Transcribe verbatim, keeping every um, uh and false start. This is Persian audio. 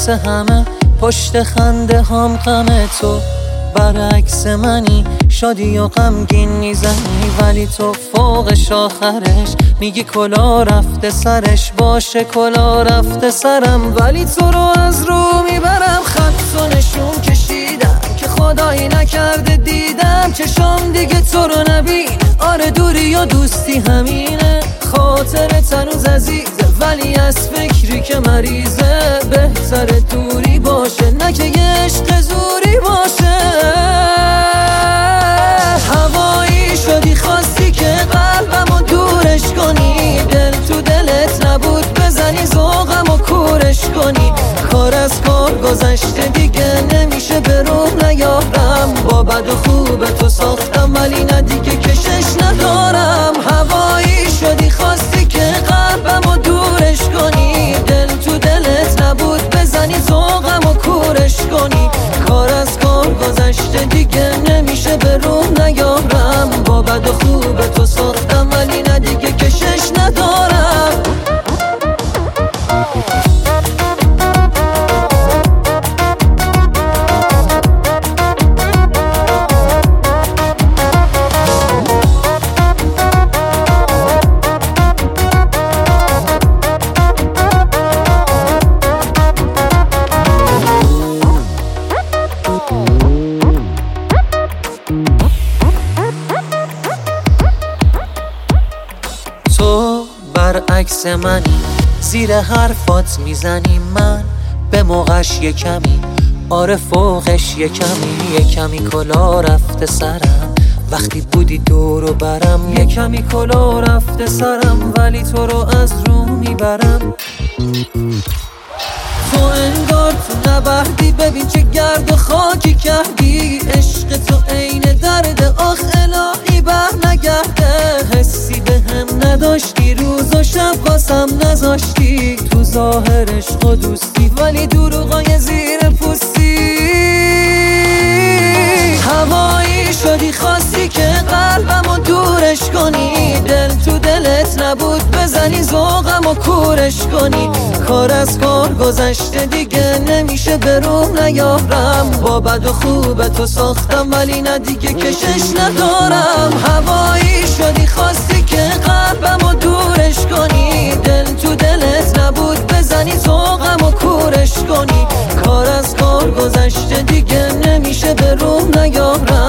واسه همه پشت خنده هم غم تو برعکس منی، شادی و غمگین میزنی ولی تو فوقش آخرش میگی کلا رفته سرش. باشه کلا رفته سرم ولی تو رو از رو میبرم. خط و نشون کشیدم که خدایی نکرده دیدم چشام دیگه تو رو نبین. آره دوری و دوستی همینه، خاطرت هنوز عزیزه ولی از فکری که مریضه. بهتر دوری باشه نه که یه عشق زوری باشه. هوایی شدی خواستی که قلبمو دورش کنی، دل تو دلت نبود بزنی ذوقم و کورش کنی. کار از کار گذشته دیگه نمیشه به روح نیارم. با بد و خوب تو ساختم ولی نه دیگه کشش ندارم. هوایی شدی خواستی که قلبمو دورش کنی، دل تو دلت نبود بزنی ذوقم و کورش کنی. کار از کار گذشته دیگه نمیشه به روح نیارم. با بد و خوب تو ساختم ولی نه دیگه کشش ندارم. تو برعکس منی، زیر حرفات میزنی من به موقعش یه کمی، آره فوقش یه کمی. یه کمی کلا رفته سرم وقتی بودی دور و برم. یه کمی کلا رفته سرم ولی تو رو از رو میبرم. تو انگار تو نبردی، ببین چه گرد و خاکی کردی. عشق تو عین درد، آخ الهی بر نگرده. حسی به هم نداشتی، روز و شب واسم نذاشتی. تو ظاهر عشق و دوستی ولی دروغای زیر پوستی. هوایی شدی خواستی که قلبمو دورش کنی، دل تو دلت نبود بزنی ذوقم و کورش کنی. کار از کار گذشته دیگه نمیشه به روح نیارم. با بد و خوب تو ساختم ولی نه دیگه کشش ندارم. هوایی شدی خواستی که قلبمو دورش کنی، دل تو دلت نبود بزنی ذوقم و کورش کنی. کار از کار گذشته دیگه نمیشه به روح نیارم.